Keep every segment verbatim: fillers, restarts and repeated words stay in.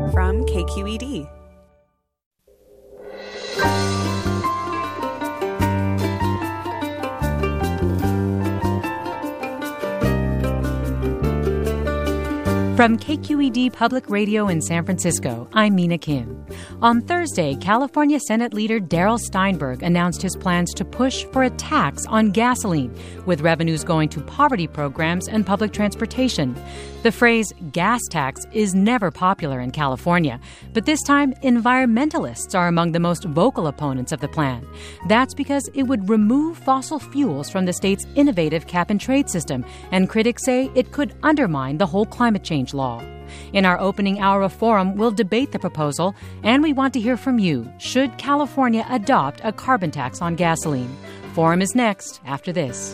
from K Q E D. From K Q E D Public Radio in San Francisco, I'm Mina Kim. On Thursday, California Senate Leader Darrell Steinberg announced his plans to push for a tax on gasoline, with revenues going to poverty programs and public transportation. The phrase gas tax is never popular in California, but this time environmentalists are among the most vocal opponents of the plan. That's because it would remove fossil fuels from the state's innovative cap-and-trade system, and critics say it could undermine the whole climate change law. In our opening hour of Forum, we'll debate the proposal, and we want to hear from you. Should California adopt a carbon tax on gasoline? Forum is next after this.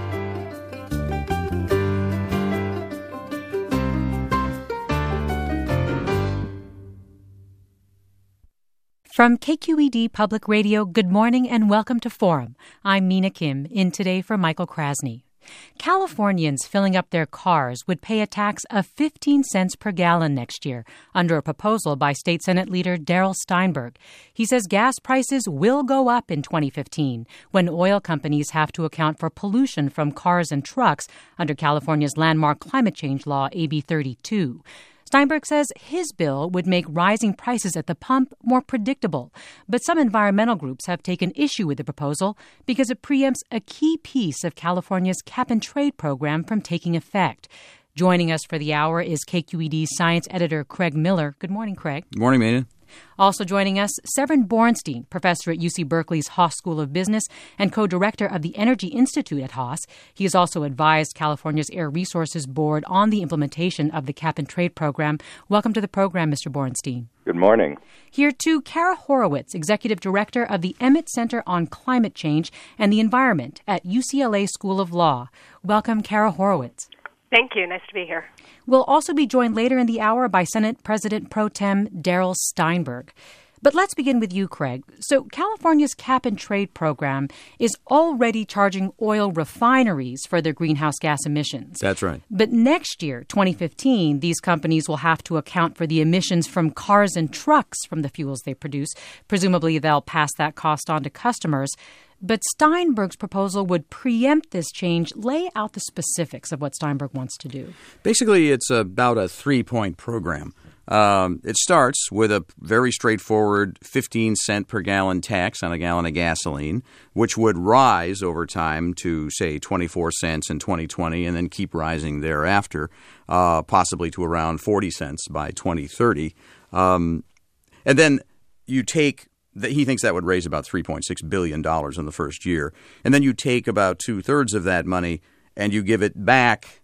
From K Q E D Public Radio, good morning and welcome to Forum. I'm Mina Kim, in today for Michael Krasny. Californians filling up their cars would pay a tax of fifteen cents per gallon next year under a proposal by State Senate Leader Darrell Steinberg. He says gas prices will go up in twenty fifteen when oil companies have to account for pollution from cars and trucks under California's landmark climate change law, A B thirty-two. Steinberg says his bill would make rising prices at the pump more predictable, but some environmental groups have taken issue with the proposal because it preempts a key piece of California's cap-and-trade program from taking effect. Joining us for the hour is K Q E D science editor Craig Miller. Good morning, Craig. Good morning, Mina. Also joining us, Severin Borenstein, professor at U C Berkeley's Haas School of Business and co-director of the Energy Institute at Haas. He has also advised California's Air Resources Board on the implementation of the cap-and-trade program. Welcome to the program, Mister Borenstein. Good morning. Here, too, Kara Horowitz, executive director of the Emmett Center on Climate Change and the Environment at U C L A School of Law. Welcome, Kara Horowitz. Thank you. Nice to be here. We'll also be joined later in the hour by Senate President Pro Tem Darrell Steinberg. But let's begin with you, Craig. So California's cap-and-trade program is already charging oil refineries for their greenhouse gas emissions. That's right. But next year, twenty fifteen, these companies will have to account for the emissions from cars and trucks from the fuels they produce. Presumably, they'll pass that cost on to customers. But Steinberg's proposal would preempt this change. Lay out the specifics of what Steinberg wants to do. Basically, it's about a three-point program. Um, it starts with a very straightforward fifteen cent per gallon tax on a gallon of gasoline, which would rise over time to, say, twenty-four cents in twenty twenty and then keep rising thereafter, uh, possibly to around forty cents by twenty thirty. Um, and then you take He thinks that would raise about three point six billion dollars in the first year. And then you take about two-thirds of that money and you give it back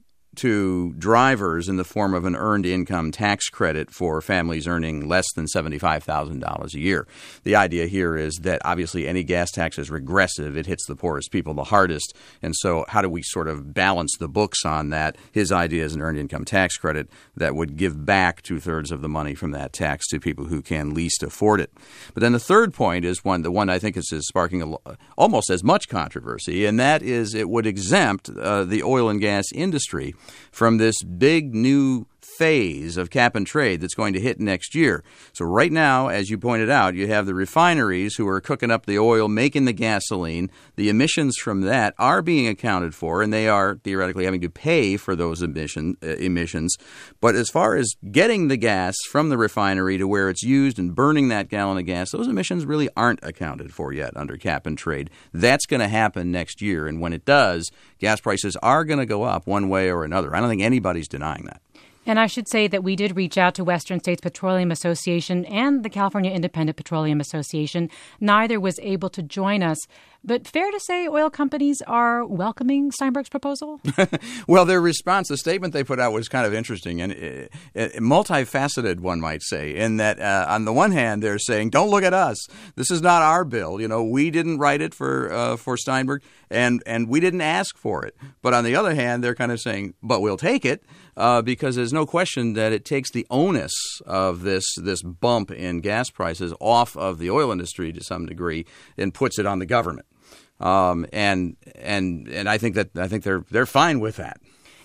to drivers in the form of an earned income tax credit for families earning less than seventy-five thousand dollars a year. The idea here is that obviously any gas tax is regressive. It hits the poorest people the hardest. And so how do we sort of balance the books on that? His idea is an earned income tax credit that would give back two-thirds of the money from that tax to people who can least afford it. But then the third point is one, the one I think is, is sparking a, almost as much controversy, and that is it would exempt uh, the oil and gas industry from this big new phase of cap and trade that's going to hit next year. So right now, as you pointed out, you have the refineries who are cooking up the oil, making the gasoline. The emissions from that are being accounted for, and they are theoretically having to pay for those emission, uh, emissions. But as far as getting the gas from the refinery to where it's used and burning that gallon of gas, those emissions really aren't accounted for yet under cap and trade. That's going to happen next year, and when it does, gas prices are going to go up one way or another. I don't think anybody's denying that. And I should say that we did reach out to Western States Petroleum Association and the California Independent Petroleum Association. Neither was able to join us. But fair to say oil companies are welcoming Steinberg's proposal? Well, their response, the statement they put out was kind of interesting and uh, uh, multifaceted, one might say, in that uh, on the one hand, they're saying, don't look at us. This is not our bill. You know, we didn't write it for uh, for Steinberg, and, and we didn't ask for it. But on the other hand, they're kind of saying, but we'll take it uh, because there's no question that it takes the onus of this this bump in gas prices off of the oil industry to some degree and puts it on the government. Um, and and and I think that I think they're they're fine with that.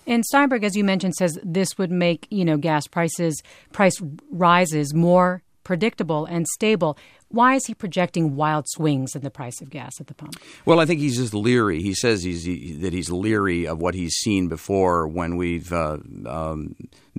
And Steinberg, as you mentioned, says this would make, you know, gas prices, price rises more predictable and stable. Why is he projecting wild swings in the price of gas at the pump? Well, I think he's just leery. He says he's he, that he's leery of what he's seen before when we've uh, um,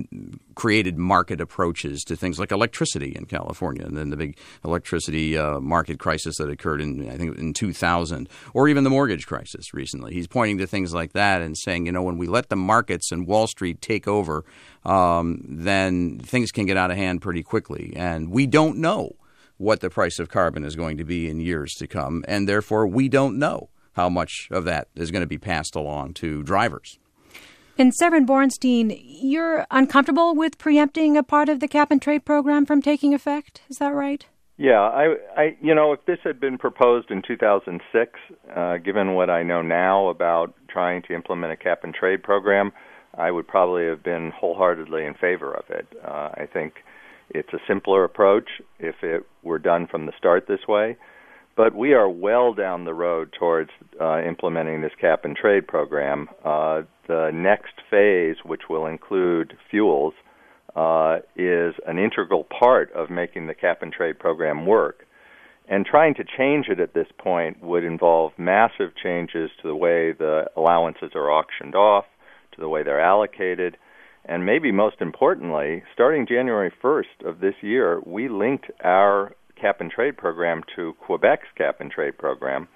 created market approaches to things like electricity in California, and then the big electricity uh, market crisis that occurred in, I think, in two thousand, or even the mortgage crisis recently. He's pointing to things like that and saying, you know, when we let the markets and Wall Street take over, um, then things can get out of hand pretty quickly, and we don't know what the price of carbon is going to be in years to come, and therefore we don't know how much of that is going to be passed along to drivers. And Severin Borenstein, you're uncomfortable with preempting a part of the cap-and-trade program from taking effect. Is that right? Yeah, I, I, you know, if this had been proposed in two thousand six, uh, given what I know now about trying to implement a cap-and-trade program, I would probably have been wholeheartedly in favor of it. Uh, I think it's a simpler approach if it were done from the start this way. But we are well down the road towards uh, implementing this cap-and-trade program. Uh, the next phase, which will include fuels, uh, is an integral part of making the cap-and-trade program work. And trying to change it at this point would involve massive changes to the way the allowances are auctioned off, to the way they're allocated. And maybe most importantly, starting January first of this year, we linked our cap-and-trade program to Quebec's cap-and-trade program.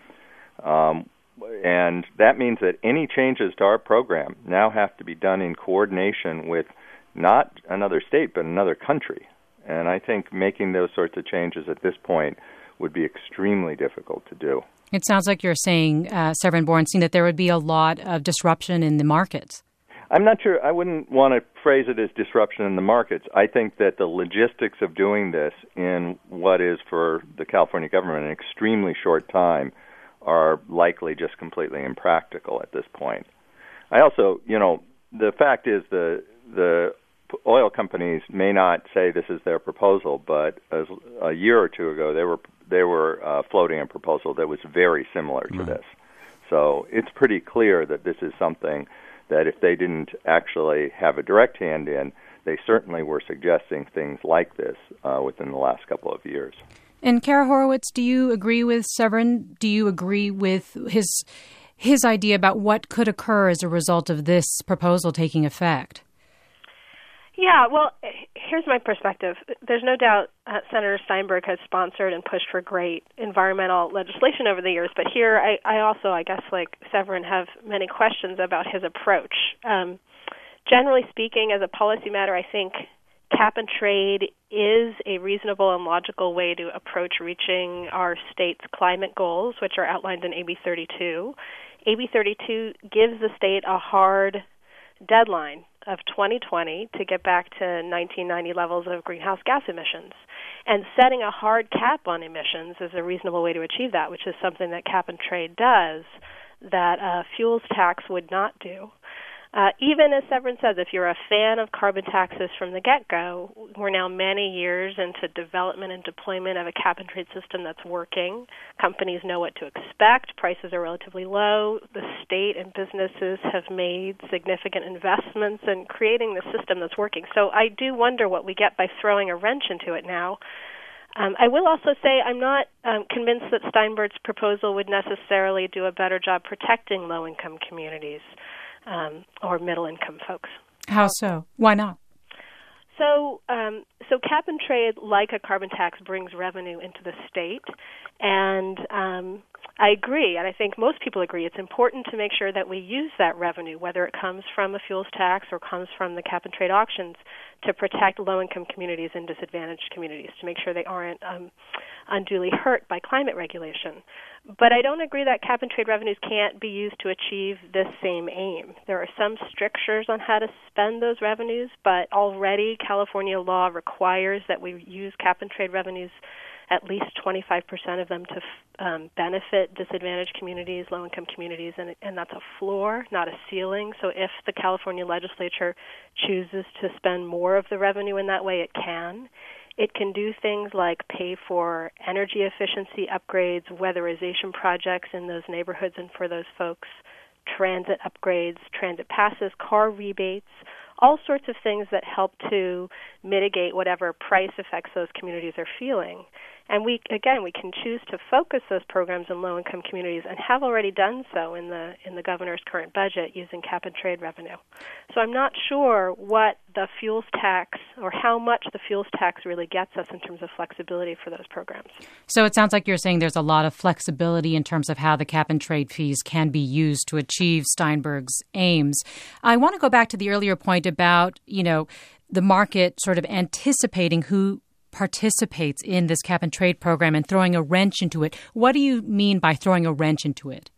Um, and that means that any changes to our program now have to be done in coordination with not another state, but another country. And I think making those sorts of changes at this point would be extremely difficult to do. It sounds like you're saying, uh, Severin Borenstein, that there would be a lot of disruption in the markets. I'm not sure. I wouldn't want to phrase it as disruption in the markets. I think that the logistics of doing this in what is, for the California government, an extremely short time are likely just completely impractical at this point. I also, you know, the fact is the the oil companies may not say this is their proposal, but as a year or two ago they were they were uh, floating a proposal that was very similar to right. this. So it's pretty clear that this is something that if they didn't actually have a direct hand in, they certainly were suggesting things like this uh, within the last couple of years. And Kara Horowitz, do you agree with Severin? Do you agree with his his idea about what could occur as a result of this proposal taking effect? Yeah, well, here's my perspective. There's no doubt uh, Senator Steinberg has sponsored and pushed for great environmental legislation over the years, but here I, I also, I guess, like Severin, have many questions about his approach. Um, generally speaking, as a policy matter, I think cap and trade is a reasonable and logical way to approach reaching our state's climate goals, which are outlined in A B thirty-two. A B thirty-two gives the state a hard deadline of twenty twenty to get back to nineteen ninety levels of greenhouse gas emissions. And setting a hard cap on emissions is a reasonable way to achieve that, which is something that cap and trade does that a fuels tax would not do. Uh, even as Severin says, if you're a fan of carbon taxes from the get-go, we're now many years into development and deployment of a cap-and-trade system that's working. Companies know what to expect. Prices are relatively low. The state and businesses have made significant investments in creating the system that's working. So I do wonder what we get by throwing a wrench into it now. Um, I will also say I'm not um, convinced that Steinberg's proposal would necessarily do a better job protecting low-income communities. Um, or middle-income folks. How so? Why not? So, um, so cap and trade, like a carbon tax, brings revenue into the state, and um, I agree, and I think most people agree, it's important to make sure that we use that revenue, whether it comes from a fuels tax or comes from the cap and trade auctions, to protect low-income communities and disadvantaged communities, to make sure they aren't um, unduly hurt by climate regulation. But I don't agree that cap and trade revenues can't be used to achieve this same aim. There are some strictures on how to spend those revenues, but already California law requires that we use cap and trade revenues, at least twenty-five percent of them, to um, benefit disadvantaged communities, low-income communities, and, and that's a floor, not a ceiling. So if the California legislature chooses to spend more of the revenue in that way, it can. It can do things like pay for energy efficiency upgrades, weatherization projects in those neighborhoods and for those folks, transit upgrades, transit passes, car rebates, all sorts of things that help to mitigate whatever price effects those communities are feeling. And we, again, we can choose to focus those programs in low-income communities and have already done so in the in the governor's current budget using cap-and-trade revenue. So I'm not sure what the fuels tax or how much the fuels tax really gets us in terms of flexibility for those programs. So it sounds like you're saying there's a lot of flexibility in terms of how the cap-and-trade fees can be used to achieve Steinberg's aims. I want to go back to the earlier point about, you know, the market sort of anticipating who participates in this cap-and-trade program and throwing a wrench into it. What do you mean by throwing a wrench into it?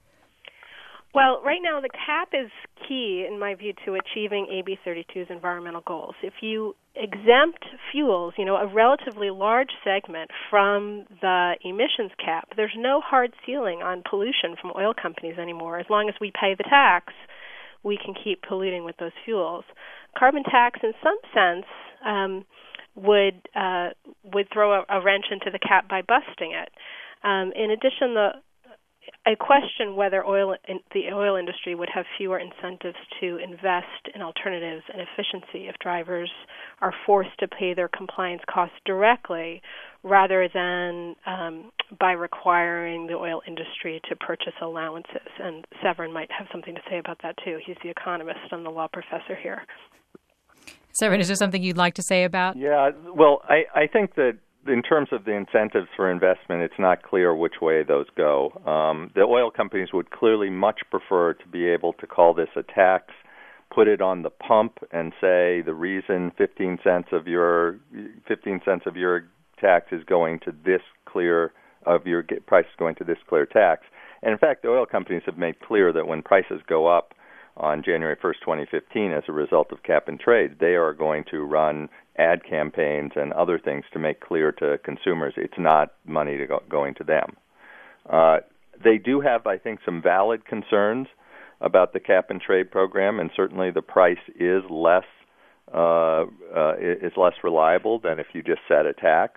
Well, right now the cap is key, in my view, to achieving A B thirty-two's environmental goals. If you exempt fuels, you know, a relatively large segment from the emissions cap, there's no hard ceiling on pollution from oil companies anymore. As long as we pay the tax, we can keep polluting with those fuels. Carbon tax, in some sense, um, would uh, would throw a, a wrench into the cap by busting it. Um, in addition, the I question whether oil in, the oil industry would have fewer incentives to invest in alternatives and efficiency if drivers are forced to pay their compliance costs directly rather than um, by requiring the oil industry to purchase allowances. And Severin might have something to say about that, too. He's the economist and the law professor here. Severin, is there something you'd like to say about? Yeah, well, I, I think that in terms of the incentives for investment, it's not clear which way those go. Um, the oil companies would clearly much prefer to be able to call this a tax, put it on the pump, and say the reason fifteen cents of your fifteen cents of your tax is going to this clear of your price is going to this clear tax. And in fact, the oil companies have made clear that when prices go up on January first, twenty fifteen, as a result of cap and trade, they are going to run ad campaigns and other things to make clear to consumers it's not money to go, going to them. Uh, they do have, I think, some valid concerns about the cap and trade program, and certainly the price is less uh, uh, is less reliable than if you just set a tax.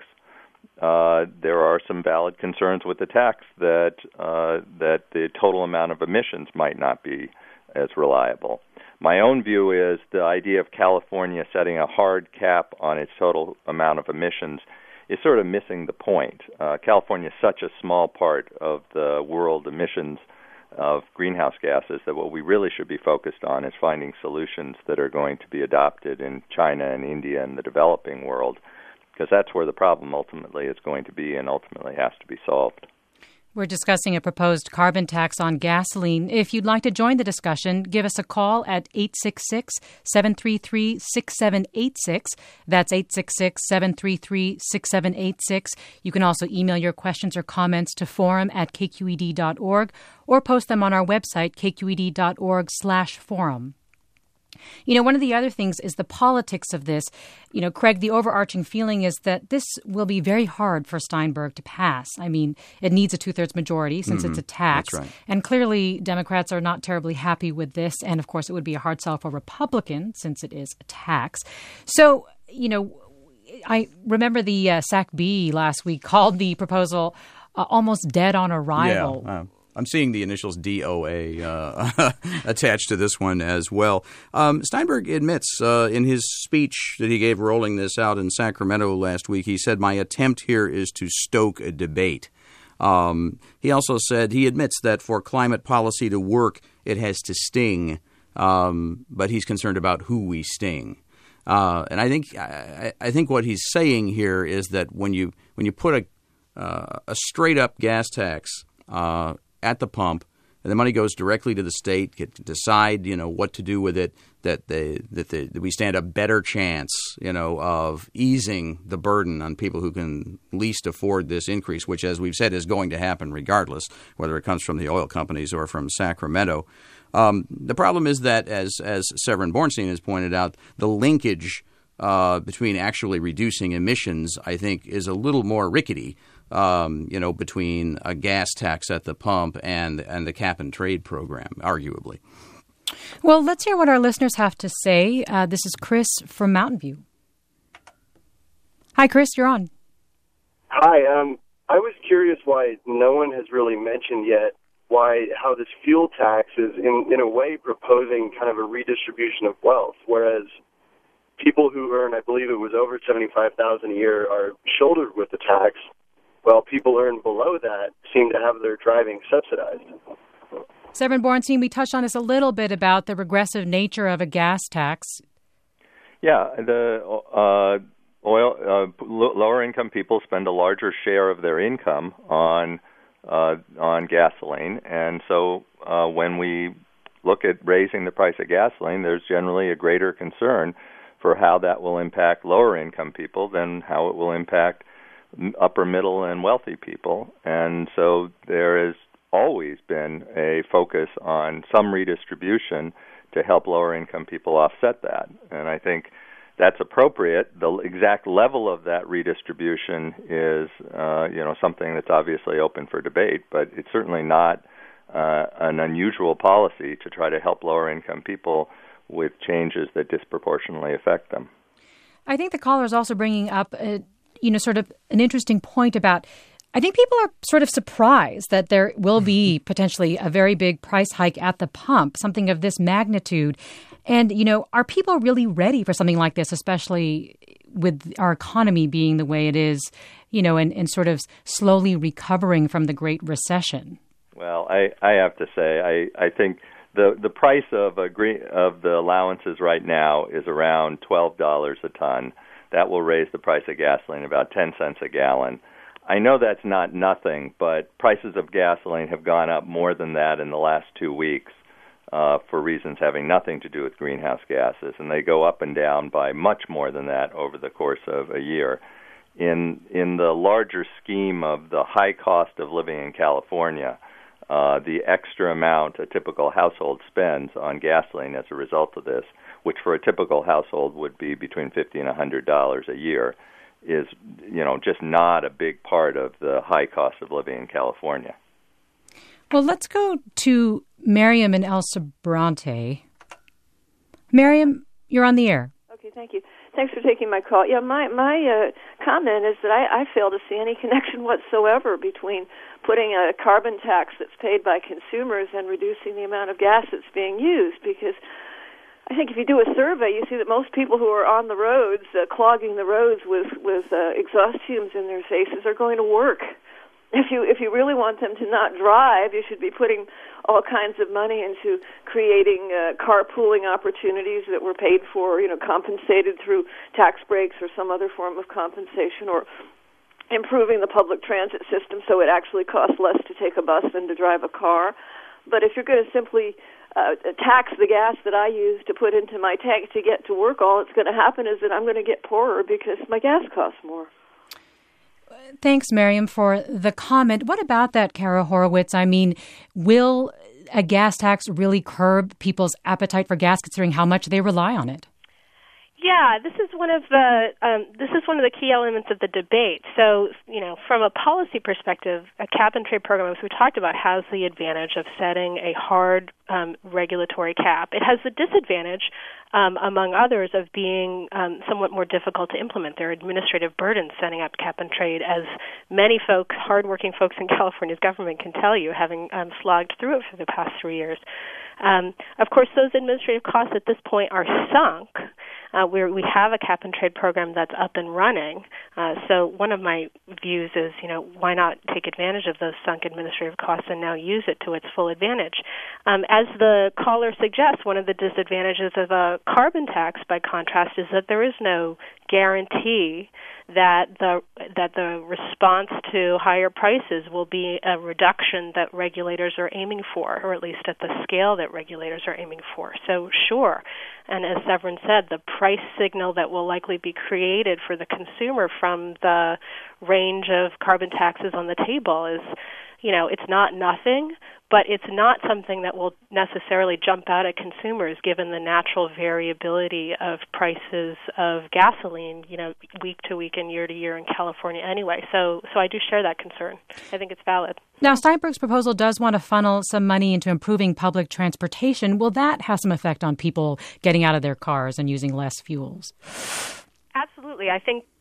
Uh, there are some valid concerns with the tax that uh, that the total amount of emissions might not be as reliable. My own view is the idea of California setting a hard cap on its total amount of emissions is sort of missing the point. Uh, California is such a small part of the world emissions of greenhouse gases that what we really should be focused on is finding solutions that are going to be adopted in China and India and the developing world, because that's where the problem ultimately is going to be and ultimately has to be solved. We're discussing a proposed carbon tax on gasoline. If you'd like to join the discussion, give us a call at eight six six, seven three three, six seven eight six. That's eight six six, seven three three, six seven eight six. You can also email your questions or comments to forum at k q e d dot org or post them on our website, k q e d dot org slash forum. You know, one of the other things is the politics of this. You know, Craig, the overarching feeling is that this will be very hard for Steinberg to pass. I mean, it needs a two-thirds majority since mm-hmm. it's a tax. That's right. And clearly, Democrats are not terribly happy with this. And, of course, it would be a hard sell for Republicans since it is a tax. So, you know, I remember the uh, S A C B last week called the proposal uh, almost dead on arrival. Yeah, uh, I'm seeing the initials D O A uh, attached to this one as well. Um, Steinberg admits uh, in his speech that he gave rolling this out in Sacramento last week, he said, "My attempt here is to stoke a debate." Um, he also said he admits that for climate policy to work, it has to sting, um, but he's concerned about who we sting. Uh, and I think I, I think what he's saying here is that when you when you put a uh, a straight up gas tax uh, at the pump, and the money goes directly to the state, get to decide, you know, what to do with it, that they that, they, that we stand a better chance, you know, of easing the burden on people who can least afford this increase, which, as we've said, is going to happen regardless, whether it comes from the oil companies or from Sacramento. Um, the problem is that, as as Severin Bornstein has pointed out, the linkage uh, between actually reducing emissions, I think, is a little more rickety. Um, you know, between a gas tax at the pump and and the cap and trade program, arguably. Well, let's hear what our listeners have to say. Uh, this is Chris from Mountain View. Hi, Chris, you're on. Hi. Um, I was curious why no one has really mentioned yet why how this fuel tax is in, in a way proposing kind of a redistribution of wealth, whereas people who earn, I believe it was over seventy-five thousand dollars a year, are shouldered with the tax, while people earn below that seem to have their driving subsidized. Severin Borenstein, we touched on this a little bit about the regressive nature of a gas tax. Yeah, the uh, oil uh, lower income people spend a larger share of their income on uh, on gasoline, and so uh, when we look at raising the price of gasoline, there's generally a greater concern for how that will impact lower income people than how it will impact upper middle and wealthy people. And so there has always been a focus on some redistribution to help lower income people offset that. And I think that's appropriate. The exact level of that redistribution is uh, you know, something that's obviously open for debate, but it's certainly not uh, an unusual policy to try to help lower income people with changes that disproportionately affect them. I think the caller is also bringing up, a, you know, sort of an interesting point about, I think people are sort of surprised that there will be potentially a very big price hike at the pump, something of this magnitude. And, you know, are people really ready for something like this, especially with our economy being the way it is, you know, and, and sort of slowly recovering from the Great Recession? Well, I, I have to say, I, I think The the price of a green, of the allowances right now is around twelve dollars a ton. That will raise the price of gasoline about ten cents a gallon. I know that's not nothing, but prices of gasoline have gone up more than that in the last two weeks uh, for reasons having nothing to do with greenhouse gases, and they go up and down by much more than that over the course of a year. In in the larger scheme of the high cost of living in California, Uh, the extra amount a typical household spends on gasoline as a result of this, which for a typical household would be between fifty dollars and one hundred dollars a year, is, you know, just not a big part of the high cost of living in California. Well, let's go to Miriam in El Sobrante. Miriam, you're on the air. Okay, thank you. Thanks for taking my call. Yeah, my my uh, comment is that I, I fail to see any connection whatsoever between putting a carbon tax that's paid by consumers and reducing the amount of gas that's being used. Because I think if you do a survey, you see that most people who are on the roads, uh, clogging the roads with with uh, exhaust fumes in their faces, are going to work. If you if you really want them to not drive, you should be putting all kinds of money into creating uh, carpooling opportunities that were paid for, you know, compensated through tax breaks or some other form of compensation, or improving the public transit system so it actually costs less to take a bus than to drive a car. But if you're going to simply uh, tax the gas that I use to put into my tank to get to work, all that's going to happen is that I'm going to get poorer because my gas costs more. Thanks, Miriam, for the comment. What about that, Kara Horowitz? I mean, will a gas tax really curb people's appetite for gas, considering how much they rely on it? Yeah, this is one of the um, this is one of the key elements of the debate. So, you know, from a policy perspective, a cap and trade program, as we talked about, has the advantage of setting a hard um, regulatory cap. It has the disadvantage, um, among others, of being um, somewhat more difficult to implement. There are administrative burdens setting up cap and trade, as many folks, hardworking folks in California's government can tell you, having um, slogged through it for the past three years. Um, of course, those administrative costs at this point are sunk. Uh, we're, we have a cap and trade program that's up and running. Uh, so one of my views is, you know, why not take advantage of those sunk administrative costs and now use it to its full advantage? Um, as the caller suggests, one of the disadvantages of a carbon tax, by contrast, is that there is no guarantee that the that the response to higher prices will be a reduction that regulators are aiming for, or at least at the scale that regulators are aiming for. So sure, and as Severin said, the price signal that will likely be created for the consumer from the range of carbon taxes on the table is, you know, it's not nothing, but it's not something that will necessarily jump out at consumers given the natural variability of prices of gasoline, you know, week to week and year to year in California anyway. So so I do share that concern. I think it's valid. Now, Steinberg's proposal does want to funnel some money into improving public transportation. Will that have some effect on people getting out of their cars and using less fuels? Absolutely. I think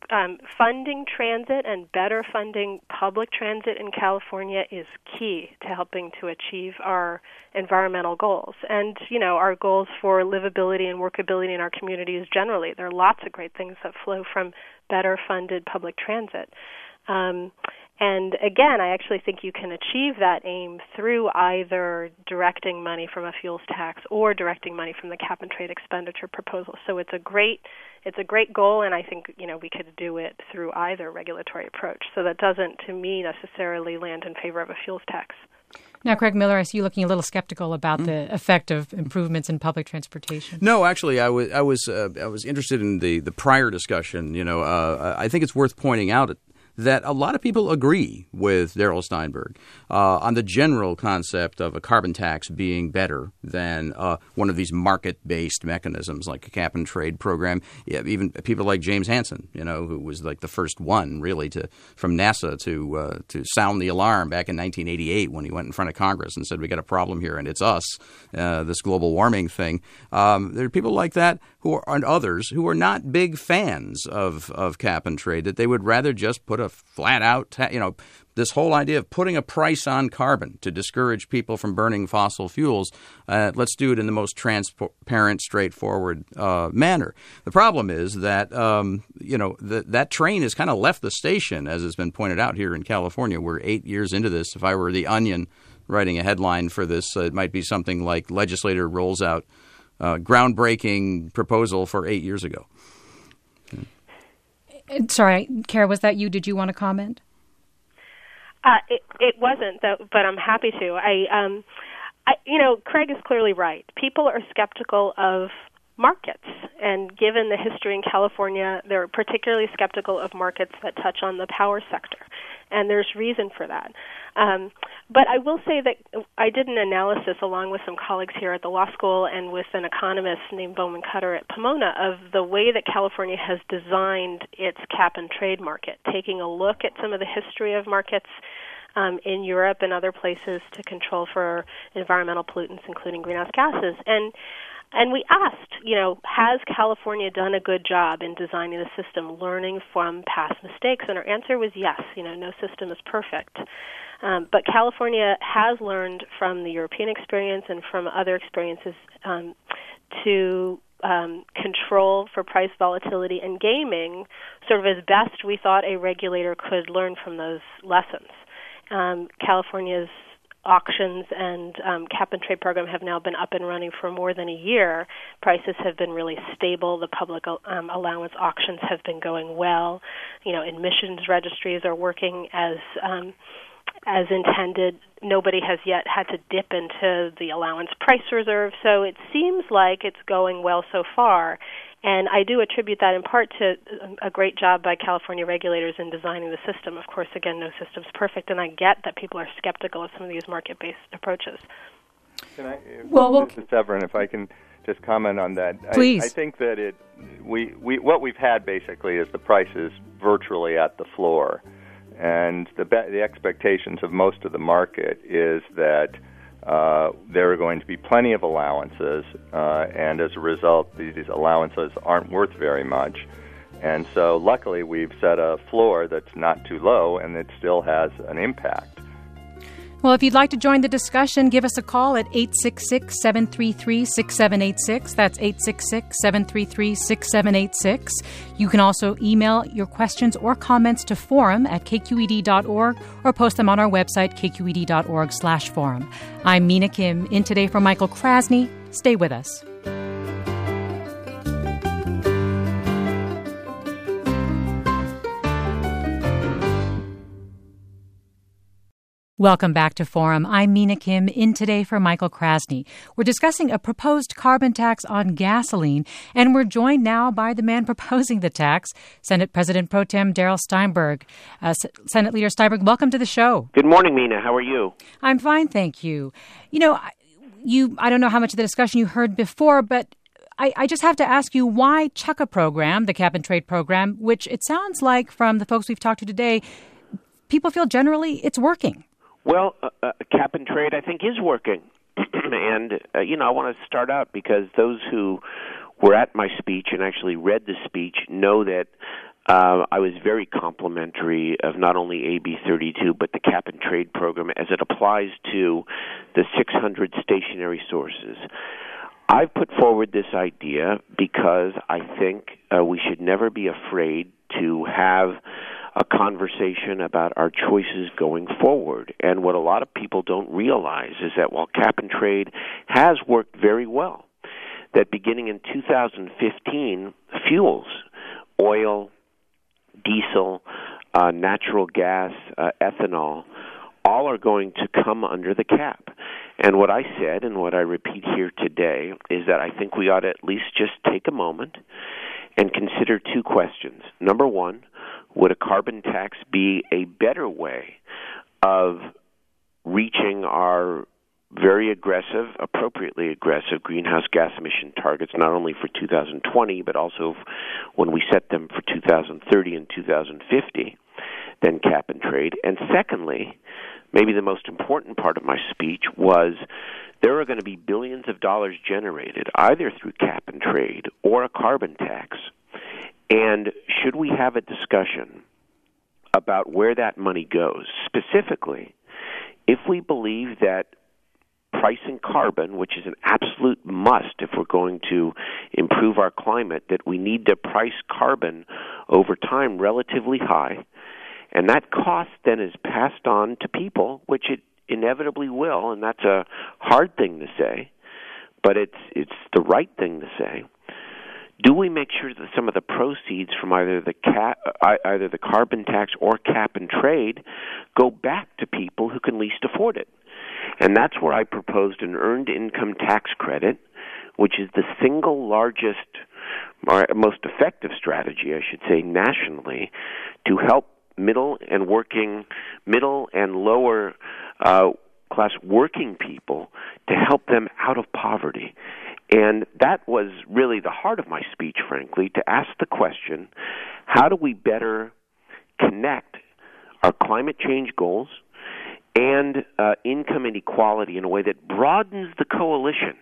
um, funding transit and better funding public transit in California is key to helping to achieve our environmental goals. And, you know, our goals for livability and workability in our communities generally. There are lots of great things that flow from better funded public transit. Um, and again, I actually think you can achieve that aim through either directing money from a fuels tax or directing money from the cap and trade expenditure proposal. So it's a great it's a great goal, and I think, you know, we could do it through either regulatory approach. So that doesn't, to me, necessarily land in favor of a fuels tax. Now, Craig Miller, I see you looking a little skeptical about mm. the effect of improvements in public transportation. No, actually, I was I was uh, I was interested in the, the prior discussion. You know, uh, I think it's worth pointing out that a lot of people agree with Darrell Steinberg uh, on the general concept of a carbon tax being better than uh, one of these market-based mechanisms like a cap-and-trade program. Yeah, even people like James Hansen, you know, who was like the first one really to from NASA to uh, to sound the alarm back in nineteen eighty-eight when he went in front of Congress and said, we got a problem here and it's us, uh, this global warming thing. Um, there are people like that who are, and others who are not big fans of, of cap-and-trade, that they would rather just put a flat out, ta- you know, this whole idea of putting a price on carbon to discourage people from burning fossil fuels. Uh, let's do it in the most transparent, straightforward uh, manner. The problem is that, um, you know, the, that train has kind of left the station, as has been pointed out here in California. We're eight years into this. If I were the Onion writing a headline for this, uh, it might be something like legislator rolls out uh, groundbreaking proposal for eight years ago. Sorry, Kara, was that you? Did you want to comment? Uh, it, it wasn't, though, but I'm happy to. I, um, I, you know, Craig is clearly right. People are skeptical of markets, and given the history in California, they're particularly skeptical of markets that touch on the power sector, and there's reason for that. Um, but I will say that I did an analysis along with some colleagues here at the law school and with an economist named Bowman Cutter at Pomona of the way that California has designed its cap and trade market, taking a look at some of the history of markets um, in Europe and other places to control for environmental pollutants, including greenhouse gases. And And we asked, you know, has California done a good job in designing the system, learning from past mistakes? And our answer was yes. You know, no system is perfect. Um, but California has learned from the European experience and from other experiences um, to um, control for price volatility and gaming sort of as best we thought a regulator could learn from those lessons. Um, California's auctions and um, cap-and-trade program have now been up and running for more than a year. Prices have been really stable. The public um, allowance auctions have been going well. You know, emissions registries are working as um, as intended. Nobody has yet had to dip into the allowance price reserve, so it seems like it's going well so far. And I do attribute that in part to a great job by California regulators in designing the system. Of course, again, no system's perfect, and I get that people are skeptical of some of these market-based approaches. Can I, well, well, Mister Severin, if I can just comment on that. Please. I, I think that it, we, we, what we've had basically is the prices virtually at the floor. And the, the expectations of most of the market is that Uh, there are going to be plenty of allowances, uh, and as a result, these allowances aren't worth very much. And so luckily we've set a floor that's not too low, and it still has an impact. Well, if you'd like to join the discussion, give us a call at eight six six, seven three three, six seven eight six. That's eight six six, seven three three, six seven eight six. You can also email your questions or comments to forum at k q e d dot org or post them on our website, k q e d dot org slash forum. I'm Mina Kim, in today for Michael Krasny. Stay with us. Welcome back to Forum. I'm Mina Kim, in today for Michael Krasny. We're discussing a proposed carbon tax on gasoline, and we're joined now by the man proposing the tax, Senate President Pro Tem Darrell Steinberg. Uh, S- Senate Leader Steinberg, welcome to the show. Good morning, Mina. How are you? I'm fine, thank you. You know, you I don't know how much of the discussion you heard before, but I, I just have to ask you, why chuck a program, the cap and trade program, which it sounds like from the folks we've talked to today, people feel generally it's working. Well, uh, uh, cap and trade, I think, is working. and, uh, you know, I want to start out because those who were at my speech and actually read the speech know that uh, I was very complimentary of not only A B thirty-two, but the cap and trade program as it applies to the six hundred stationary sources. I've put forward this idea because I think uh, we should never be afraid to have a conversation about our choices going forward. And what a lot of people don't realize is that while cap and trade has worked very well, that beginning in two thousand fifteen, fuels, oil, diesel, uh, natural gas, uh, ethanol, all are going to come under the cap. And what I said, and what I repeat here today, is that I think we ought to at least just take a moment and consider two questions. Number one, would a carbon tax be a better way of reaching our very aggressive, appropriately aggressive greenhouse gas emission targets, not only for two thousand twenty, but also when we set them for two thousand thirty and two thousand fifty, than cap and trade? And secondly, maybe the most important part of my speech was there are going to be billions of dollars generated either through cap and trade or a carbon tax. And should we have a discussion about where that money goes? Specifically, if we believe that pricing carbon, which is an absolute must if we're going to improve our climate, that we need to price carbon over time relatively high, and that cost then is passed on to people, which it inevitably will, and that's a hard thing to say, but it's it's the right thing to say. Do we make sure that some of the proceeds from either the cap, either the carbon tax or cap and trade go back to people who can least afford it? And that's where I proposed an earned income tax credit, which is the single largest, or most effective strategy, I should say, nationally, to help middle and working, middle and lower uh, class working people to help them out of poverty. And that was really the heart of my speech, frankly, to ask the question, how do we better connect our climate change goals and uh, income inequality in a way that broadens the coalition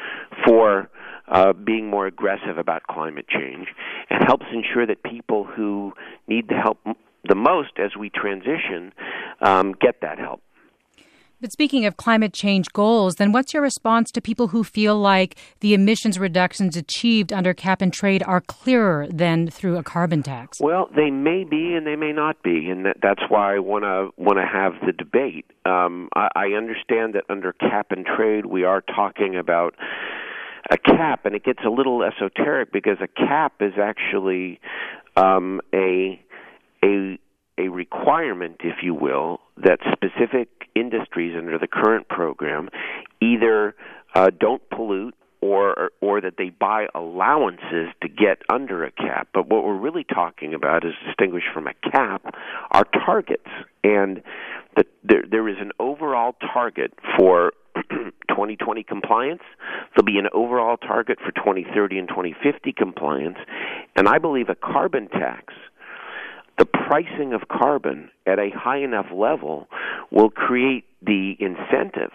for uh, being more aggressive about climate change and helps ensure that people who need the help the most as we transition um, get that help. But speaking of climate change goals, then what's your response to people who feel like the emissions reductions achieved under cap and trade are clearer than through a carbon tax? Well, they may be and they may not be, and that, that's why I want to want to have the debate. Um, I, I understand that under cap and trade we are talking about a cap, and it gets a little esoteric because a cap is actually um, a a a requirement, if you will, that specific industries under the current program either uh, don't pollute or or that they buy allowances to get under a cap. But what we're really talking about is distinguished from a cap are targets. And the, there, there is an overall target for twenty twenty compliance. There'll be an overall target for twenty thirty and twenty fifty compliance. And I believe a carbon tax, the pricing of carbon at a high enough level, will create the incentive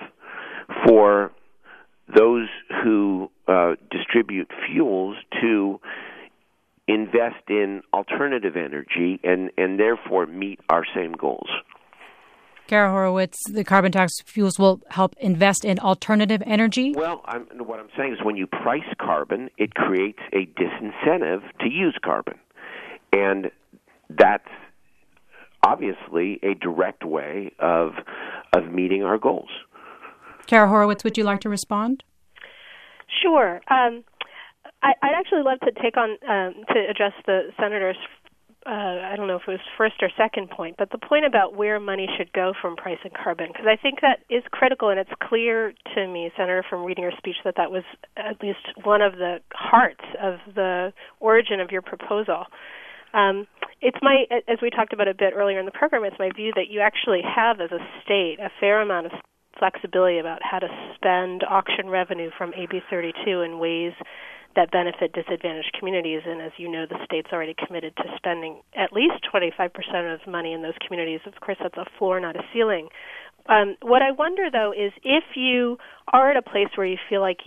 for those who uh, distribute fuels to invest in alternative energy and, and therefore meet our same goals. Kara Horowitz, the carbon tax fuels will help invest in alternative energy? Well, I'm, what I'm saying is when you price carbon, it creates a disincentive to use carbon. And that's obviously a direct way of of meeting our goals. Kara Horowitz, would you like to respond? Sure. Um, I, I'd actually love to take on um, to address the senator's. Uh, I don't know if it was first or second point, but the point about where money should go from pricing carbon, because I think that is critical, and it's clear to me, Senator, from reading your speech, that that was at least one of the hearts of the origin of your proposal. Um, it's my, as we talked about a bit earlier in the program, it's my view that you actually have, as a state, a fair amount of flexibility about how to spend auction revenue from A B thirty-two in ways that benefit disadvantaged communities. And as you know, the state's already committed to spending at least twenty-five percent of money in those communities. Of course, that's a floor, not a ceiling. Um, what I wonder, though, is if you are at a place where you feel like you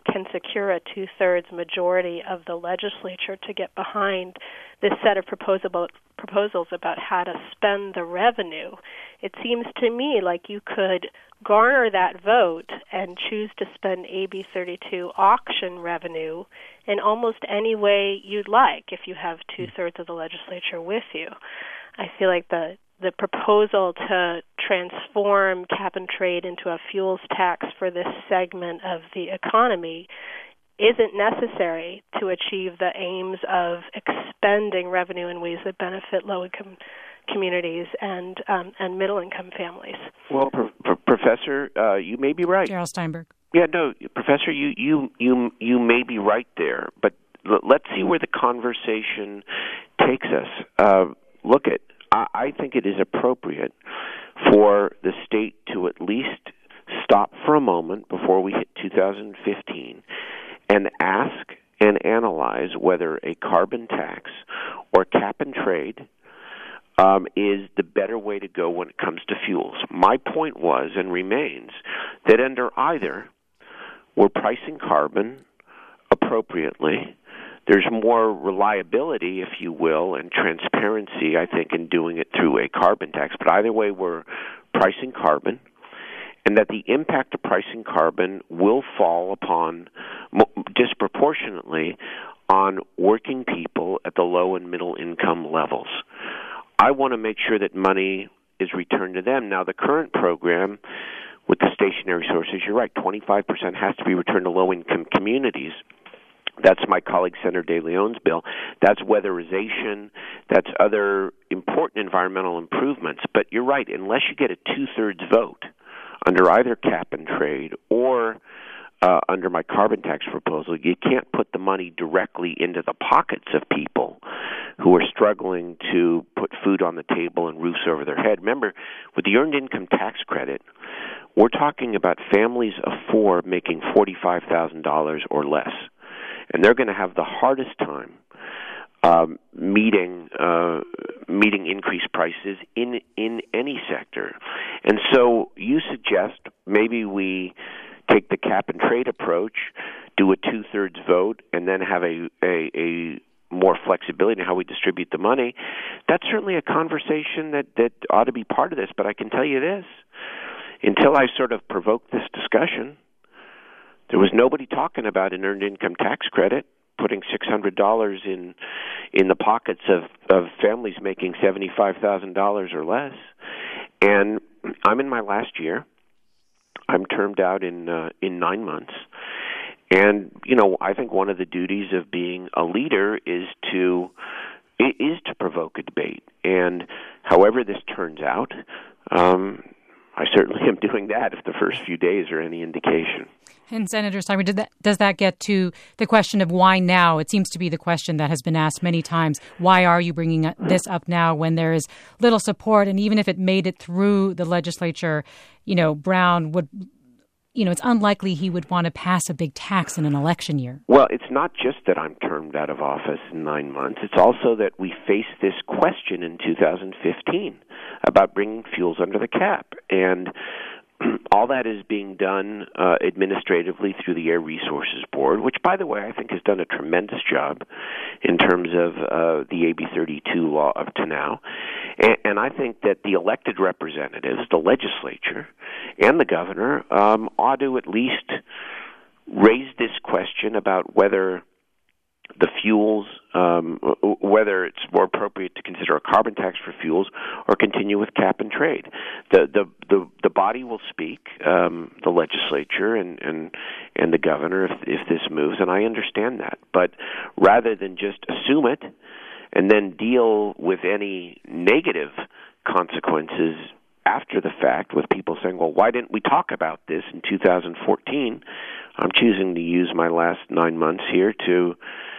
can secure a two-thirds majority of the legislature to get behind this set of proposable, proposals about how to spend the revenue, it seems to me like you could garner that vote and choose to spend A B thirty-two auction revenue in almost any way you'd like if you have two-thirds of the legislature with you. I feel like the the proposal to transform cap and trade into a fuels tax for this segment of the economy isn't necessary to achieve the aims of expending revenue in ways that benefit low-income communities and um, and middle-income families. Well, pro- pro- Professor, uh, you may be right. Darrell Steinberg. Yeah, no, Professor, you you you you may be right there, but l- let's see where the conversation takes us. Uh, look at. I think it is appropriate for the state to at least stop for a moment before we hit two thousand fifteen and ask and analyze whether a carbon tax or cap and trade um, is the better way to go when it comes to fuels. My point was and remains that under either, we're pricing carbon appropriately. There's more reliability, if you will, and transparency, I think, in doing it through a carbon tax. But either way, we're pricing carbon, and that the impact of pricing carbon will fall upon, disproportionately, on working people at the low and middle income levels. I want to make sure that money is returned to them. Now, the current program with the stationary sources, you're right, twenty-five percent has to be returned to low-income communities. That's my colleague Senator De Leon's bill. That's weatherization. That's other important environmental improvements. But you're right, unless you get a two-thirds vote under either cap and trade or uh, under my carbon tax proposal, you can't put the money directly into the pockets of people who are struggling to put food on the table and roofs over their head. Remember, with the Earned Income Tax Credit, we're talking about families of four making forty-five thousand dollars or less. And they're going to have the hardest time um, meeting uh, meeting increased prices in in any sector. And so you suggest maybe we take the cap and trade approach, do a two-thirds vote, and then have a, a, a more flexibility in how we distribute the money. That's certainly a conversation that, that ought to be part of this. But I can tell you this, until I sort of provoked this discussion, there was nobody talking about an earned income tax credit, putting six hundred dollars in in the pockets of, of families making seventy-five thousand dollars or less. And I'm in my last year. I'm termed out in uh, in nine months. And, you know, I think one of the duties of being a leader is to is to provoke a debate. And however this turns out, um, I certainly am doing that if the first few days are any indication. And Senator Steinberg, did that, does that get to the question of why now? It seems to be the question that has been asked many times. Why are you bringing this up now when there is little support? And even if it made it through the legislature, you know, Brown would, you know, it's unlikely he would want to pass a big tax in an election year. Well, it's not just that I'm termed out of office in nine months. It's also that we faced this question in two thousand fifteen about bringing fuels under the cap. And all that is being done uh, administratively through the Air Resources Board, which, by the way, I think has done a tremendous job in terms of uh, the A B thirty-two law up to now. And, and I think that the elected representatives, the legislature, and the governor um, ought to at least raise this question about whether the fuels, um, whether it's more appropriate to consider a carbon tax for fuels or continue with cap and trade. The the the, the body will speak, um, the legislature and, and and the governor, if if this moves, and I understand that. But rather than just assume it and then deal with any negative consequences after the fact, with people saying, well, why didn't we talk about this in two thousand fourteen? I'm choosing to use my last nine months here to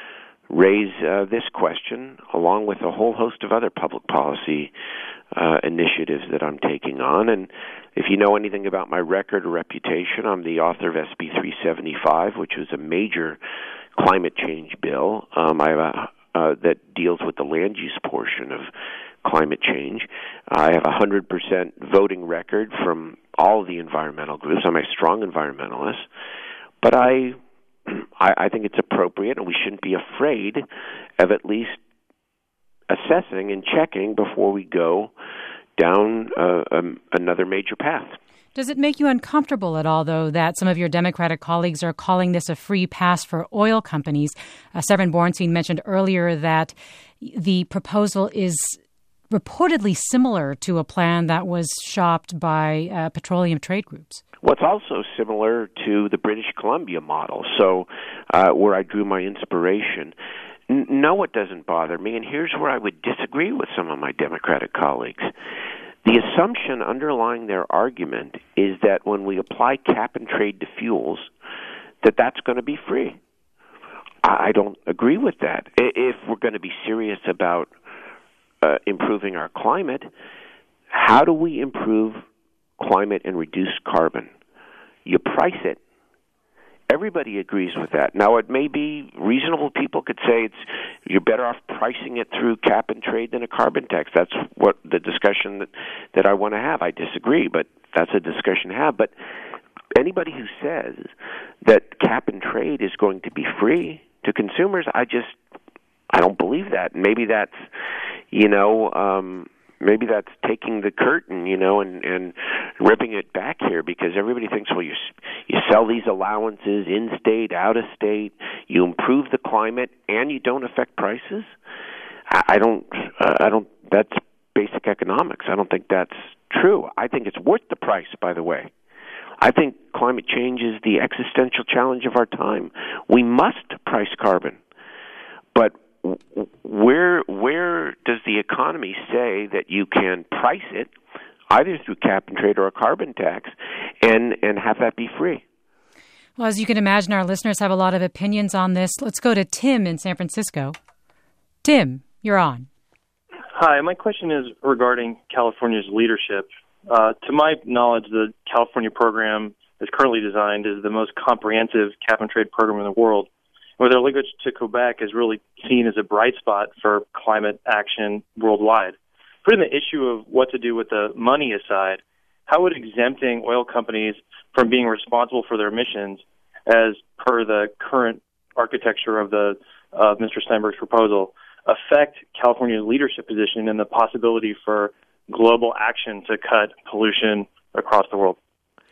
raise uh, this question, along with a whole host of other public policy uh, initiatives that I'm taking on. And if you know anything about my record or reputation, I'm the author of S B three seventy-five, which was a major climate change bill. Um, I have a, uh, that deals with the land use portion of climate change. I have a one hundred percent voting record from all of the environmental groups. I'm a strong environmentalist. But I I, I think it's appropriate, and we shouldn't be afraid of at least assessing and checking before we go down uh, um, another major path. Does it make you uncomfortable at all, though, that some of your Democratic colleagues are calling this a free pass for oil companies? Uh, Severin Borenstein mentioned earlier that the proposal is reportedly similar to a plan that was shopped by uh, petroleum trade groups. Well, it's also similar to the British Columbia model, so uh, where I drew my inspiration. N- no, it doesn't bother me, and here's where I would disagree with some of my Democratic colleagues. The assumption underlying their argument is that when we apply cap and trade to fuels, that that's going to be free. I don't agree with that. If we're going to be serious about uh, improving our climate, how do we improve climate and reduce carbon? You price it. Everybody agrees with that. Now, it may be reasonable people could say it's you're better off pricing it through cap and trade than a carbon tax. That's what the discussion that, that I want to have. I disagree, but that's a discussion to have. But anybody who says that cap and trade is going to be free to consumers, I just I don't believe that. Maybe that's, you know, um, maybe that's taking the curtain, you know, and, and ripping it back here, because everybody thinks, well, you you sell these allowances in state, out of state, you improve the climate, and you don't affect prices. I, I don't, uh, I don't. That's basic economics. I don't think that's true. I think it's worth the price. By the way, I think climate change is the existential challenge of our time. We must price carbon, but where where does the economy say that you can price it either through cap and trade or a carbon tax and and have that be free? Well, as you can imagine, our listeners have a lot of opinions on this. Let's go to Tim in San Francisco. Tim, you're on. Hi, my question is regarding California's leadership. Uh, to my knowledge, the California program, as currently designed, is the most comprehensive cap and trade program in the world, where their linkage to Quebec is really seen as a bright spot for climate action worldwide. Putting the issue of what to do with the money aside, how would exempting oil companies from being responsible for their emissions, as per the current architecture of the uh, Mister Steinberg's proposal, affect California's leadership position and the possibility for global action to cut pollution across the world?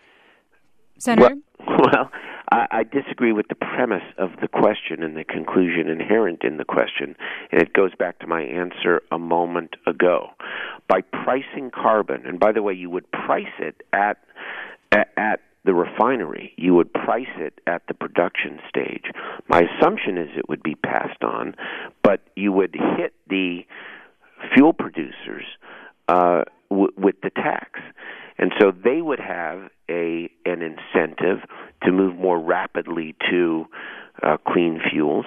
Senator? Well, well I, I disagree with the premise of the question and the conclusion inherent in the question, and it goes back to my answer a moment ago. By pricing carbon, and by the way, you would price it at at, at the refinery, you would price it at the production stage. My assumption is it would be passed on, but you would hit the fuel producers uh, w- with the tax. And so they would have a an incentive to move more rapidly to uh, clean fuels.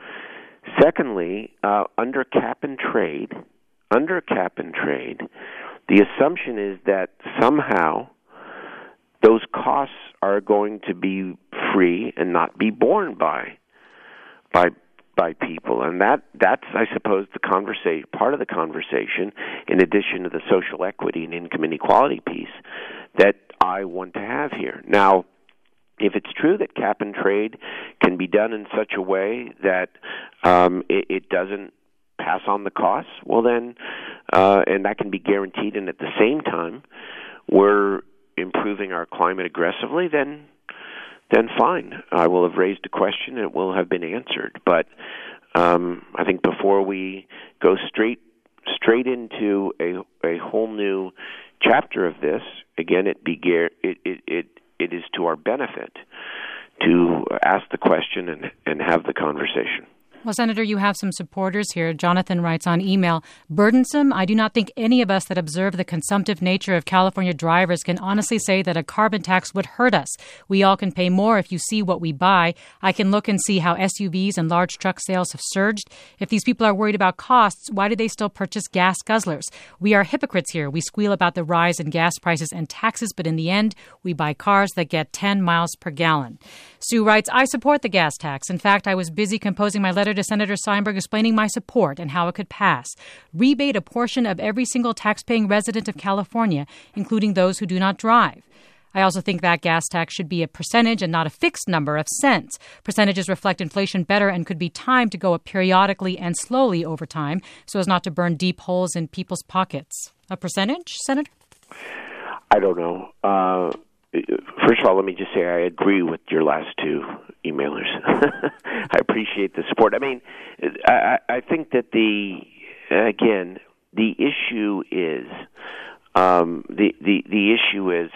Secondly, uh, under cap and trade, under cap and trade, the assumption is that somehow those costs are going to be free and not be borne by by by people, and that that's I suppose the conversation part of the conversation, in addition to the social equity and income inequality piece that I want to have here. Now, if it's true that cap and trade can be done in such a way that um, it, it doesn't pass on the costs, well then, uh, and that can be guaranteed, and at the same time we're improving our climate aggressively, then then fine. I will have raised a question and it will have been answered. But um, I think before we go straight straight into a a whole new chapter of this, again, it be it it it, it is to our benefit to ask the question and, and have the conversation. Well, Senator, you have some supporters here. Jonathan writes on email, burdensome. I do not think any of us that observe the consumptive nature of California drivers can honestly say that a carbon tax would hurt us. We all can pay more if you see what we buy. I can look and see how S U Vs and large truck sales have surged. If these people are worried about costs, why do they still purchase gas guzzlers? We are hypocrites here. We squeal about the rise in gas prices and taxes, but in the end, we buy cars that get ten miles per gallon. Sue writes, I support the gas tax. In fact, I was busy composing my letter to Senator Steinberg explaining my support and how it could pass. Rebate a portion of every single taxpaying resident of California, including those who do not drive. I also think that gas tax should be a percentage and not a fixed number of cents. Percentages reflect inflation better and could be timed to go up periodically and slowly over time so as not to burn deep holes in people's pockets. A percentage, Senator? I don't know. Uh, first of all, let me just say I agree with your last two emailers. I appreciate the support. I mean, I, I think that the, again, the issue is, um, the, the, the issue is,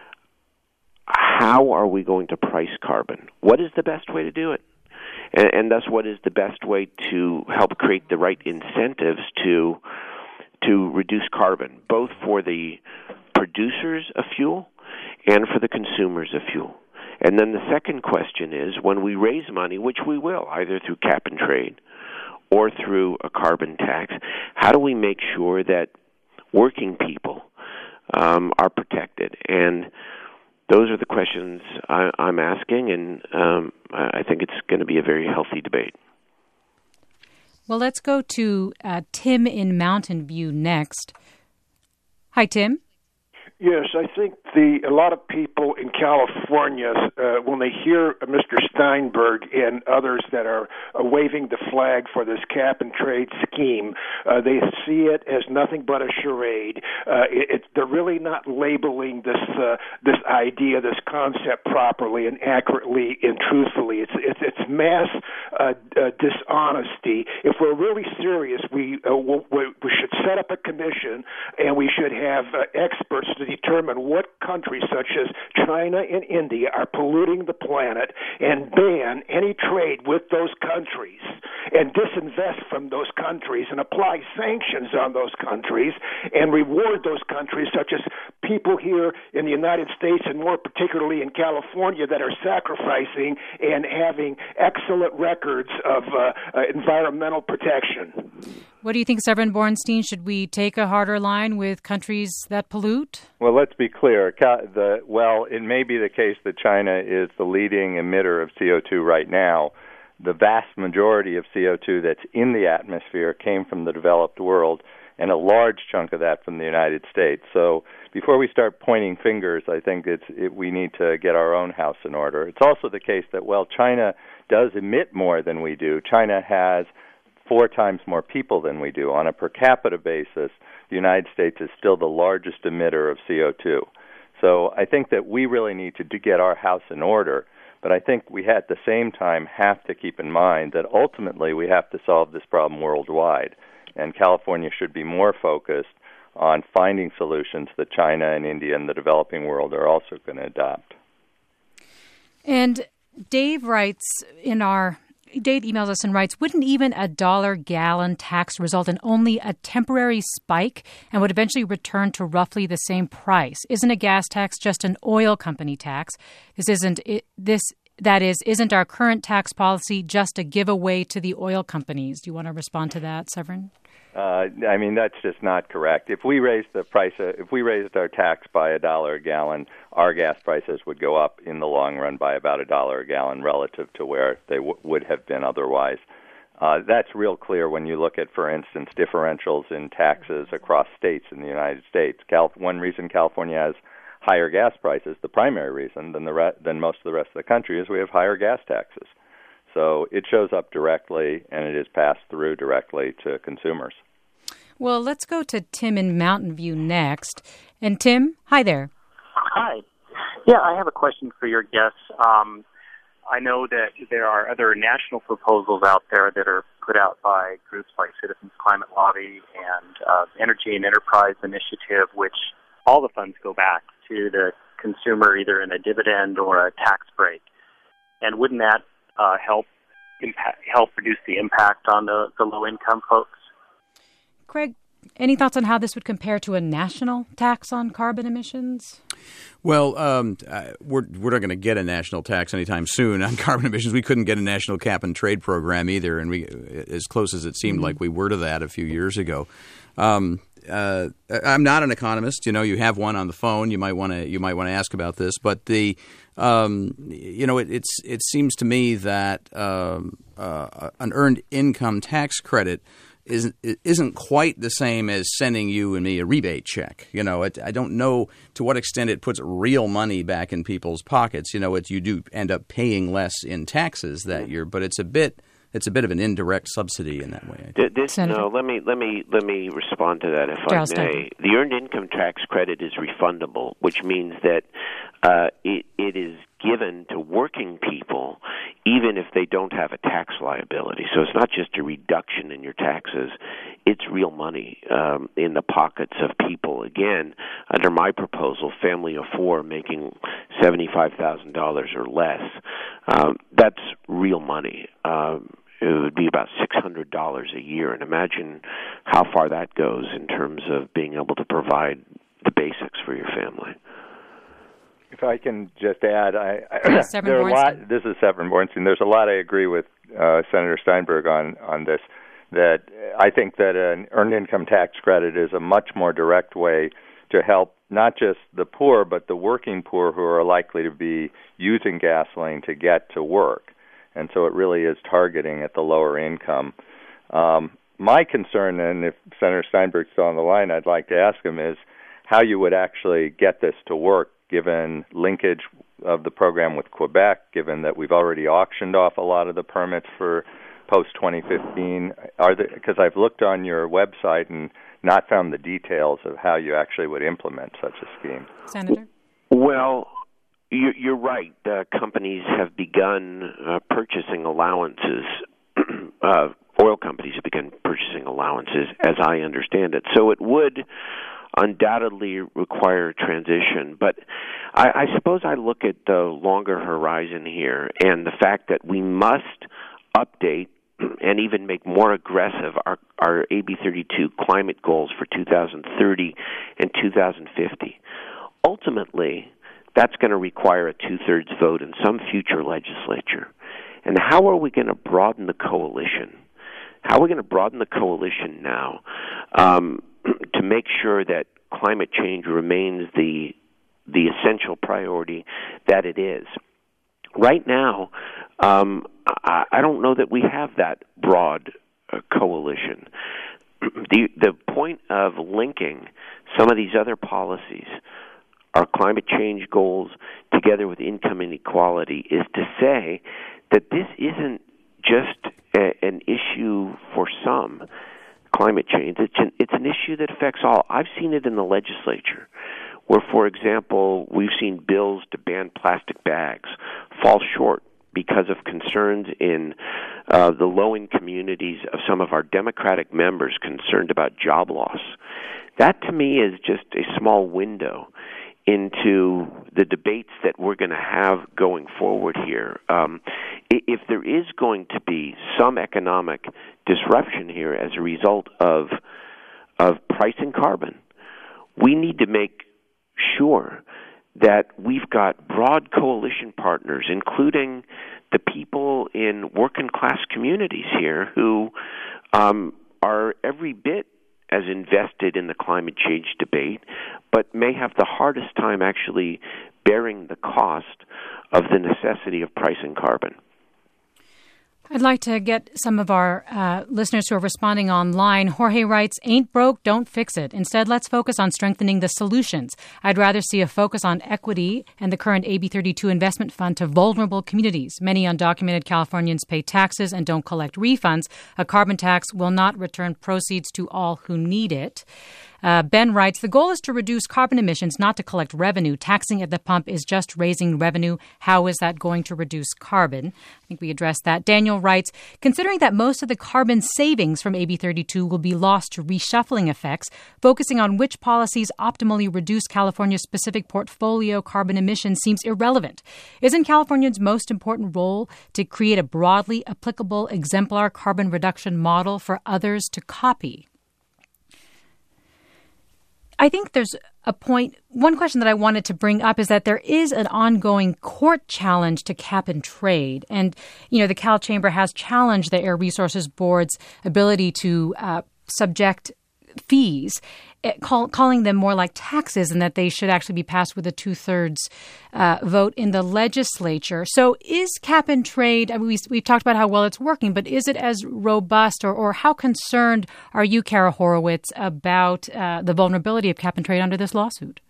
how are we going to price carbon? What is the best way to do it? And, and thus, what is the best way to help create the right incentives to to reduce carbon, both for the producers of fuel and for the consumers of fuel? And then the second question is, when we raise money, which we will, either through cap and trade or through a carbon tax, how do we make sure that working people um, are protected? And those are the questions I, I'm asking, and um, I think it's going to be a very healthy debate. Well, let's go to uh, Tim in Mountain View next. Hi, Tim. Yes, I think the a lot of people in California, uh, when they hear Mister Steinberg and others that are uh, waving the flag for this cap and trade scheme, uh, they see it as nothing but a charade. Uh, it, it, they're really not labeling this uh, this idea, this concept properly and accurately and truthfully. It's it's, it's mass uh, uh, dishonesty. If we're really serious, we uh, we, we should set up a commission and we should have uh, experts to determine what countries such as China and India are polluting the planet and ban any trade with those countries and disinvest from those countries and apply sanctions on those countries and reward those countries, such as people here in the United States and more particularly in California that are sacrificing and having excellent records of uh, uh, environmental protection. What do you think, Severin Bornstein? Should we take a harder line with countries that pollute? Well, let's be clear. The, well, it may be the case that China is the leading emitter of C O two right now. The vast majority of C O two that's in the atmosphere came from the developed world, and a large chunk of that from the United States. So before we start pointing fingers, I think it's it, we need to get our own house in order. It's also the case that, well, China does emit more than we do. China has four times more people than we do. On a per capita basis, the United States is still the largest emitter of C O two. So I think that we really need to get our house in order, but I think we at the same time have to keep in mind that ultimately we have to solve this problem worldwide, and California should be more focused on finding solutions that China and India and the developing world are also going to adopt. And Dave writes in our Dave emails us and writes, wouldn't even a dollar gallon tax result in only a temporary spike and would eventually return to roughly the same price? Isn't a gas tax just an oil company tax? This isn't it, this that is, isn't our current tax policy just a giveaway to the oil companies? Do you want to respond to that, Severin? Uh, I mean, that's just not correct. If we raised the price, of, if we raised our tax by a dollar a gallon, our gas prices would go up in the long run by about a dollar a gallon relative to where they w- would have been otherwise. Uh, that's real clear when you look at, for instance, differentials in taxes across states in the United States. Cal- one reason California has higher gas prices, the primary reason than the re- than most of the rest of the country, is we have higher gas taxes. So it shows up directly, and it is passed through directly to consumers. Well, let's go to Tim in Mountain View next. And Tim, hi there. Hi. Yeah, I have a question for your guests. Um, I know that there are other national proposals out there that are put out by groups like Citizens Climate Lobby and uh, Energy and Enterprise Initiative, which all the funds go back to the consumer either in a dividend or a tax break. And wouldn't that Uh, help impact, help reduce the impact on the, the low-income folks? Craig, any thoughts on how this would compare to a national tax on carbon emissions? Well, um, uh, we're we're not going to get a national tax anytime soon on carbon emissions. We couldn't get a national cap and trade program either, and we, as close as it seemed mm-hmm. like we were to that a few years ago. Um, uh, I'm not an economist. You know, you have one on the phone. You might want to you might want to ask about this, but the um, you know, it, it's it seems to me that um, uh, an earned income tax credit isn't isn't quite the same as sending you and me a rebate check. You know, it, I don't know to what extent it puts real money back in people's pockets. You know, it, you do end up paying less in taxes that year, but it's a bit it's a bit of an indirect subsidy in that way. This, no, let me let me let me respond to that if Charles I may. Stein. The earned income tax credit is refundable, which means that uh, it, it is given to working people even if they don't have a tax liability. So it's not just a reduction in your taxes, it's real money um, in the pockets of people. Again, under my proposal, family of four making seventy-five thousand dollars or less, um, that's real money. Um, it would be about six hundred dollars a year, and imagine how far that goes in terms of being able to provide the basics for your family. If I can just add, I, I there are a lot. This is Severin Bornstein. There's a lot I agree with uh, Senator Steinberg on on this. That I think that an earned income tax credit is a much more direct way to help not just the poor, but the working poor who are likely to be using gasoline to get to work. And so it really is targeting at the lower income. Um, my concern, and if Senator Steinberg's still on the line, I'd like to ask him, is how you would actually get this to work, given linkage of the program with Quebec, given that we've already auctioned off a lot of the permits for post twenty fifteen. Are there, because I've looked on your website and not found the details of how you actually would implement such a scheme. Senator? Well, you're right. Uh, companies have begun uh, purchasing allowances. uh, oil companies have begun purchasing allowances, as I understand it. So it would undoubtedly require transition. But I, I suppose I look at the longer horizon here and the fact that we must update and even make more aggressive our, our A B thirty-two climate goals for two thousand thirty and two thousand fifty. Ultimately, that's going to require a two-thirds vote in some future legislature. And how are we going to broaden the coalition? How are we going to broaden the coalition now um, to make sure that climate change remains the the essential priority that it is? Right now, um, I, I don't know that we have that broad uh, coalition. The the point of linking some of these other policies, our climate change goals, together with income inequality, is to say that this isn't just a, an issue for some, climate change. It's an, it's an issue that affects all. I've seen it in the legislature, where, for example, we've seen bills to ban plastic bags fall short because of concerns in uh, the low-income communities of some of our Democratic members concerned about job loss. That, to me, is just a small window into the debates that we're going to have going forward here. Um, if there is going to be some economic disruption here as a result of of pricing carbon, we need to make sure that we've got broad coalition partners, including the people in working class communities here who um, are every bit as invested in the climate change debate, but may have the hardest time actually bearing the cost of the necessity of pricing carbon. I'd like to get some of our uh, listeners who are responding online. Jorge writes, ain't broke, don't fix it. Instead, let's focus on strengthening the solutions. I'd rather see a focus on equity and the current A B thirty-two investment fund to vulnerable communities. Many undocumented Californians pay taxes and don't collect refunds. A carbon tax will not return proceeds to all who need it. Uh, Ben writes, the goal is to reduce carbon emissions, not to collect revenue. Taxing at the pump is just raising revenue. How is that going to reduce carbon? I think we addressed that. Daniel writes, considering that most of the carbon savings from A B thirty-two will be lost to reshuffling effects, focusing on which policies optimally reduce California's specific portfolio carbon emissions seems irrelevant. Isn't California's most important role to create a broadly applicable exemplar carbon reduction model for others to copy? I think there's a point. One question that I wanted to bring up is that there is an ongoing court challenge to cap and trade. And, you know, the Cal Chamber has challenged the Air Resources Board's ability to uh, subject fees, call, calling them more like taxes, and that they should actually be passed with a two-thirds uh, vote in the legislature. So is cap and trade, I mean, we, we've talked about how well it's working, but is it as robust, or, or how concerned are you, Kara Horowitz, about uh, the vulnerability of cap and trade under this lawsuit?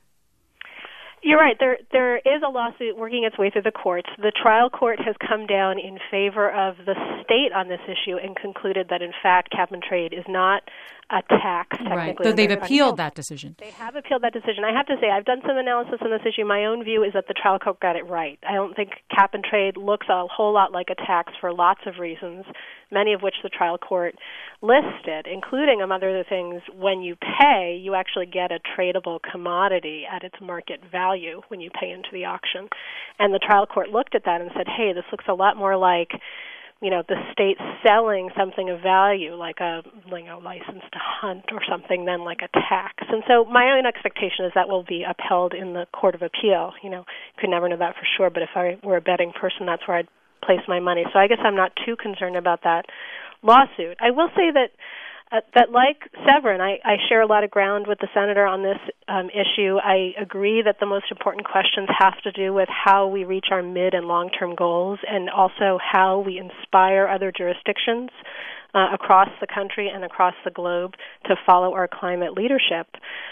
You're right. There there is a lawsuit working its way through the courts. The trial court has come down in favor of the state on this issue and concluded that, in fact, cap and trade is not a tax, technically. Right. So they've appealed that decision. They have appealed that decision. I have to say, I've done some analysis on this issue. My own view is that the trial court got it right. I don't think cap and trade looks a whole lot like a tax for lots of reasons, many of which the trial court listed, including, among other things, when you pay, you actually get a tradable commodity at its market value when you pay into the auction. And the trial court looked at that and said, hey, this looks a lot more like, you know, the state selling something of value, like a, you know, license to hunt or something, than like a tax. And so my own expectation is that will be upheld in the Court of Appeal. You know, could never know that for sure, but if I were a betting person, that's where I'd place my money. So I guess I'm not too concerned about that lawsuit. I will say that uh, that like Severin, I, I share a lot of ground with the senator on this um, issue. I agree that the most important questions have to do with how we reach our mid and long-term goals, and also how we inspire other jurisdictions uh, across the country and across the globe to follow our climate leadership.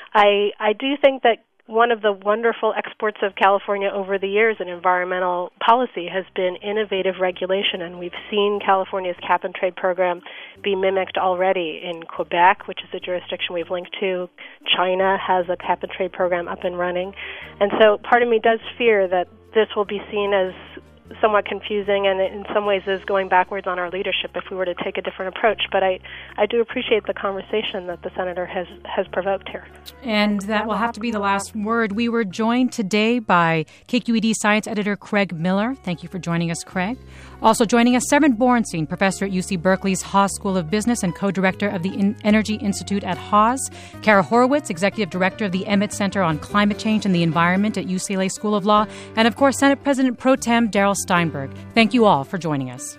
I I do think that one of the wonderful exports of California over the years in environmental policy has been innovative regulation, and we've seen California's cap and trade program be mimicked already in Quebec, which is a jurisdiction we've linked to. China has a cap and trade program up and running. And so part of me does fear that this will be seen as somewhat confusing, and in some ways is going backwards on our leadership if we were to take a different approach. But I, I do appreciate the conversation that the senator has, has provoked here. And that will have to be the last word. We were joined today by K Q E D science editor Craig Miller. Thank you for joining us, Craig. Also joining us, Severin Borenstein, professor at U C Berkeley's Haas School of Business and co-director of the In- Energy Institute at Haas. Kara Horowitz, executive director of the Emmett Center on Climate Change and the Environment at U C L A School of Law. And, of course, Senate President Pro Tem Darrell Steinberg. Thank you all for joining us.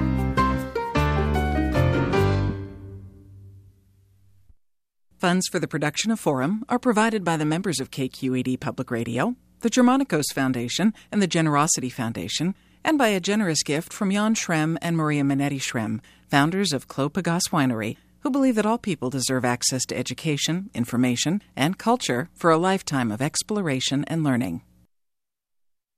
Funds for the production of Forum are provided by the members of K Q E D Public Radio, the Germanicos Foundation, and the Generosity Foundation, and by a generous gift from Jan Schrem and Maria Minetti Schrem, founders of Clos Pegase Winery, who believe that all people deserve access to education, information, and culture for a lifetime of exploration and learning.